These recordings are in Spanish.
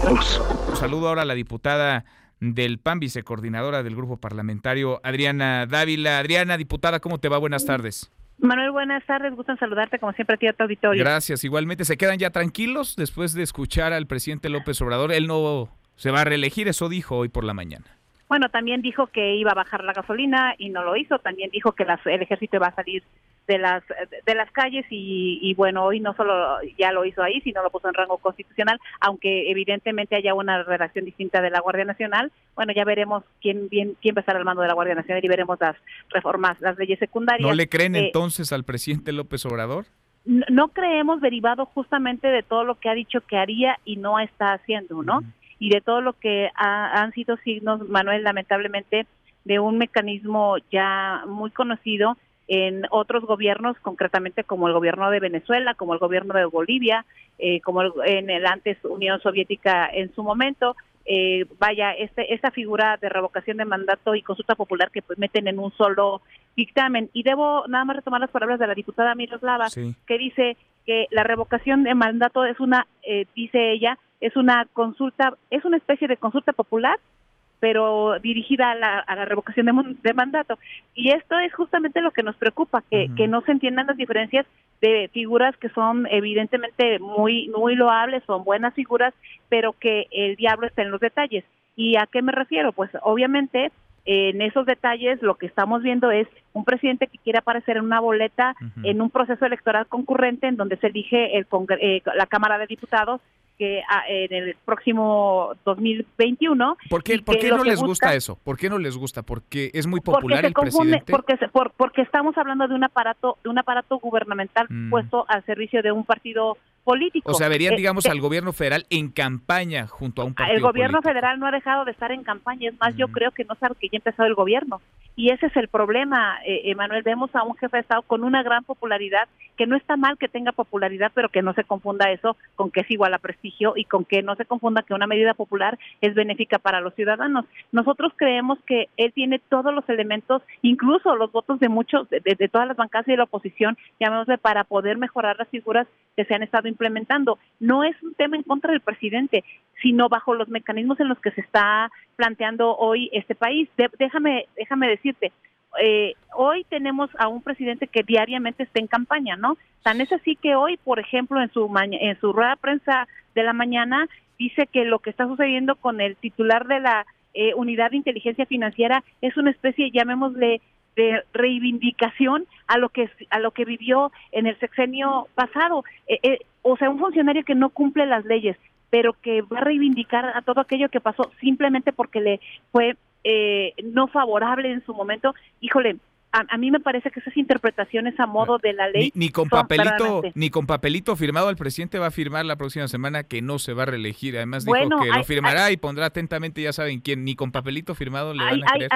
Saludo ahora a la diputada del PAN, vicecoordinadora del grupo parlamentario, Adriana Dávila. Adriana, diputada, ¿cómo te va? Buenas tardes. Manuel, buenas tardes, gusto en saludarte como siempre a ti a tu auditorio. Gracias, igualmente. ¿Se quedan ya tranquilos después de escuchar al presidente López Obrador? Él no se va a reelegir, eso dijo hoy por la mañana. Bueno, también dijo que iba a bajar la gasolina y no lo hizo. También dijo que el ejército va a salir de las calles y bueno, hoy no solo ya lo hizo ahí, sino lo puso en rango constitucional, aunque evidentemente haya una redacción distinta de la Guardia Nacional. Bueno, ya veremos quién va a estar al mando de la Guardia Nacional y veremos las reformas, las leyes secundarias. ¿No le creen entonces al presidente López Obrador? No creemos, derivado justamente de todo lo que ha dicho que haría y no está haciendo, ¿no? Y de todo lo que han sido signos, Manuel, lamentablemente, de un mecanismo ya muy conocido en otros gobiernos, concretamente como el gobierno de Venezuela, como el gobierno de Bolivia, como en el antes Unión Soviética en su momento. Esta figura de revocación de mandato y consulta popular que pues meten en un solo dictamen. Y debo nada más retomar las palabras de la diputada Miroslava, sí, que dice que la revocación de mandato es dice ella, es una consulta, es una especie de consulta popular, pero dirigida a la revocación de mandato. Y esto es justamente lo que nos preocupa, que no se entiendan las diferencias de figuras que son evidentemente muy loables, son buenas figuras, pero que el diablo está en los detalles. ¿Y a qué me refiero? Pues obviamente en esos detalles lo que estamos viendo es un presidente que quiere aparecer en una boleta en un proceso electoral concurrente en donde se elige la Cámara de Diputados que en el próximo 2021. ¿Por qué no les gusta eso? ¿Por qué no les gusta? ¿Porque es muy popular el presidente? Porque estamos hablando de un aparato gubernamental puesto al servicio de un partido político. O sea, verían, digamos, al gobierno federal en campaña junto a un partido político. El gobierno federal no ha dejado de estar en campaña, es más, yo creo que no sabe que ya ha empezado el gobierno. Y ese es el problema, Manuel. Vemos a un jefe de Estado con una gran popularidad, que no está mal que tenga popularidad, pero que no se confunda eso con que es igual a prestigio y con que no se confunda que una medida popular es benéfica para los ciudadanos. Nosotros creemos que él tiene todos los elementos, incluso los votos de muchos, de todas las bancadas y de la oposición, llamémosle, para poder mejorar las figuras que se han estado implementando. No es un tema en contra del presidente, sino bajo los mecanismos en los que se está planteando hoy este país. Déjame decirte, hoy tenemos a un presidente que diariamente está en campaña, ¿no? Tan es así que hoy, por ejemplo, en su rueda de prensa de la mañana, dice que lo que está sucediendo con el titular de la Unidad de Inteligencia Financiera es una especie, llamémosle, de reivindicación a lo que vivió en el sexenio pasado. O sea, un funcionario que no cumple las leyes, pero que va a reivindicar a todo aquello que pasó simplemente porque le fue no favorable en su momento. Híjole, a mí me parece que esas interpretaciones a modo de la ley ni con papelito firmado el presidente va a firmar la próxima semana que no se va a reelegir. Además dijo que lo firmará y pondrá atentamente, ya saben quién, ni con papelito firmado le van a creer.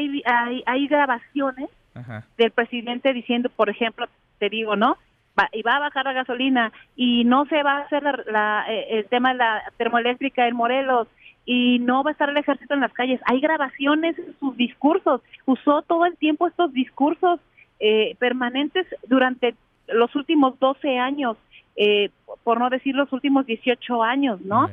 Hay grabaciones del presidente diciendo, por ejemplo, te digo, ¿no? Y va a bajar la gasolina y no se va a hacer el tema de la termoeléctrica en Morelos y no va a estar el ejército en las calles. Hay grabaciones en sus discursos. Usó todo el tiempo estos discursos permanentes durante los últimos 12 años, por no decir los últimos 18 años, ¿no?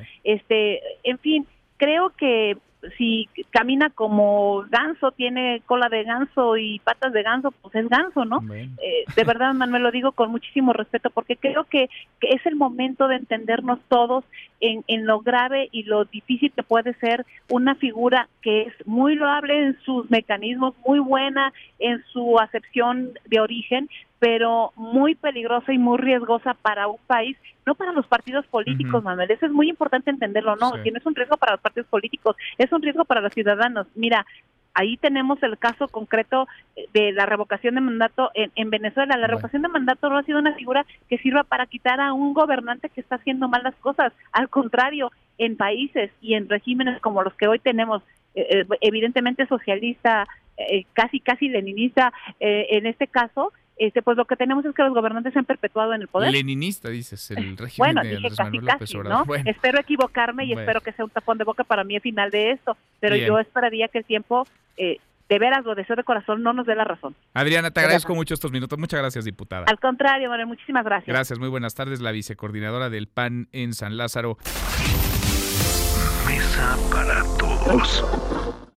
En fin, creo que si camina como ganso, tiene cola de ganso y patas de ganso, pues es ganso, ¿no? De verdad, Manuel, lo digo con muchísimo respeto, porque creo que es el momento de entendernos todos en lo grave y lo difícil que puede ser una figura que es muy loable en sus mecanismos, muy buena en su acepción de origen, pero muy peligrosa y muy riesgosa para un país, no para los partidos políticos, Manuel. Eso es muy importante entenderlo, ¿no? Sí. Que no es un riesgo para los partidos políticos, es un riesgo para los ciudadanos. Mira, ahí tenemos el caso concreto de la revocación de mandato en Venezuela. La revocación de mandato no ha sido una figura que sirva para quitar a un gobernante que está haciendo mal las cosas. Al contrario, en países y en regímenes como los que hoy tenemos, evidentemente socialista, casi leninista, en este caso, pues lo que tenemos es que los gobernantes se han perpetuado en el poder. Leninista, dices, el régimen de Andrés Manuel López Obrador. ¿No? Bueno. Espero equivocarme y espero que sea un tapón de boca para mí al final de esto, pero yo esperaría que el tiempo, de veras, lo deseo de corazón, no nos dé la razón. Adriana, te agradezco mucho estos minutos. Muchas gracias, diputada. Al contrario, Manuel, muchísimas gracias. Gracias, muy buenas tardes. La vicecoordinadora del PAN en San Lázaro. mesa para todos.